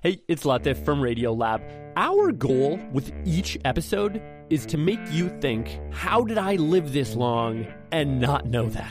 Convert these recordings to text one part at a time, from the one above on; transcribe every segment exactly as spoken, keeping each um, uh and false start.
Hey, it's Latif from Radiolab. Our goal with each episode is to make you think, how did I live this long and not know that?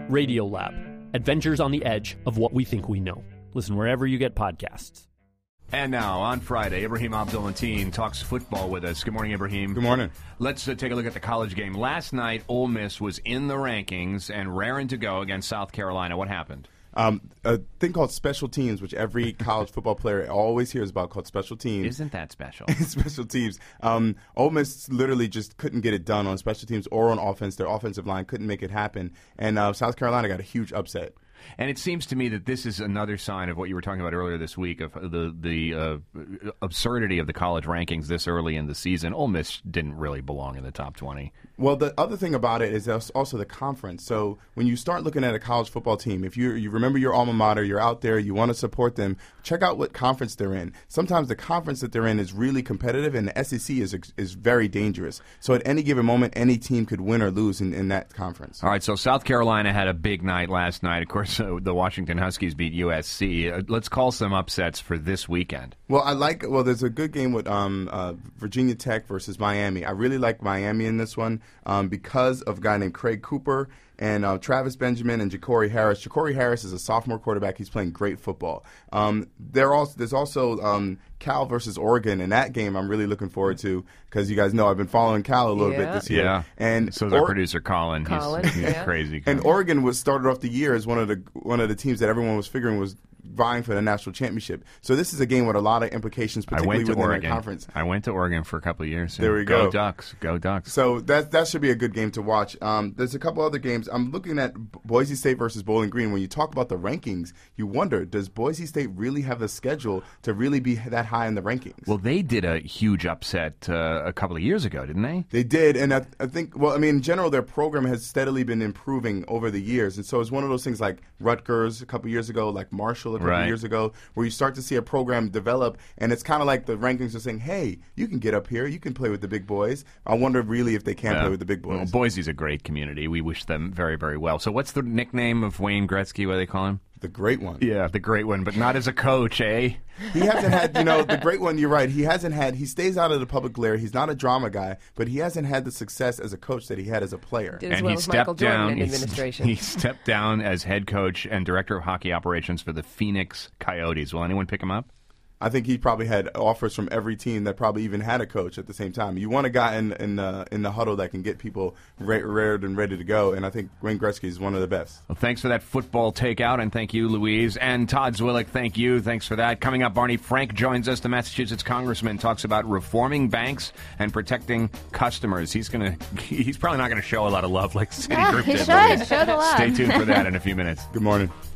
Radiolab, adventures on the edge of what we think we know. Listen wherever you get podcasts. And now, on Friday, Ibrahim Abdul-Mateen talks football with us. Good morning, Ibrahim. Good morning. Let's uh, take a look at the college game. Last night, Ole Miss was in the rankings and raring to go against South Carolina. What happened? Um, a thing called special teams, which every college football player always hears about, called special teams. Isn't that special? Special teams. Um, Ole Miss literally just couldn't get it done on special teams or on offense. Their offensive line couldn't make it happen. And uh, South Carolina got a huge upset. And it seems to me that this is another sign of what you were talking about earlier this week, of the the uh, absurdity of the college rankings this early in the season. Ole Miss didn't really belong in the top twenty. Well, the other thing about it is also the conference. So when you start looking at a college football team, if you you remember your alma mater, you're out there, you want to support them, check out what conference they're in. Sometimes the conference that they're in is really competitive, and the S E C is is very dangerous. So at any given moment, any team could win or lose in, in that conference. All right, so South Carolina had a big night last night. Of course, uh, the Washington Huskies beat U S C. Uh, let's call some upsets for this weekend. Well, I like. Well, there's a good game with um, uh, Virginia Tech versus Miami. I really like Miami in this one um, because of a guy named Craig Cooper and uh, Travis Benjamin and Ja'Cory Harris. Ja'Cory Harris is a sophomore quarterback. He's playing great football. Um, there also, there's also um, Cal versus Oregon. In that game, I'm really looking forward to because you guys know I've been following Cal a little yeah. bit this year. Yeah, and so is or- our producer Colin. Colin, he's, he's yeah. crazy. And Oregon was started off the year as one of the one of the teams that everyone was figuring was vying for the national championship. So this is a game with a lot of implications, particularly I went to within Oregon. that conference. I went to Oregon for a couple of years. There we go. go. Ducks. Go Ducks. So that that should be a good game to watch. Um, there's a couple other games. I'm looking at Boise State versus Bowling Green. When you talk about the rankings, you wonder, does Boise State really have the schedule to really be that high in the rankings? Well, they did a huge upset uh, a couple of years ago, didn't they? They did, and I, I think, well, I mean, in general, their program has steadily been improving over the years. And so it's one of those things like Rutgers a couple years ago, like Marshall a couple Right. years ago, where you start to see a program develop, and it's kind of like the rankings are saying, hey, you can get up here, you can play with the big boys. I wonder really if they can Yeah. play with the big boys. Well, Boise's a great community. We wish them very, very well. So what's the nickname of Wayne Gretzky, what do they call him? The great one. Yeah, the great one, but not as a coach, eh? He hasn't had, you know, the great one, you're right. He hasn't had, he stays out of the public glare. He's not a drama guy, but he hasn't had the success as a coach that he had as a player. Did as And well he as Michael stepped Jordan down. in He, administration. he stepped down as head coach and director of hockey operations for the Phoenix Coyotes. Will anyone pick him up? I think he probably had offers from every team that probably even had a coach at the same time. You want a guy in in the, in the huddle that can get people ra- rared and ready to go, and I think Wayne Gretzky is one of the best. Well, thanks for that football takeout, and thank you, Louise. And Todd Zwillich, thank you. Thanks for that. Coming up, Barney Frank joins us. The Massachusetts congressman talks about reforming banks and protecting customers. He's gonna. He's probably not going to show a lot of love like Citigroup he did. should. Louise. Show the love. Stay tuned for that in a few minutes. Good morning.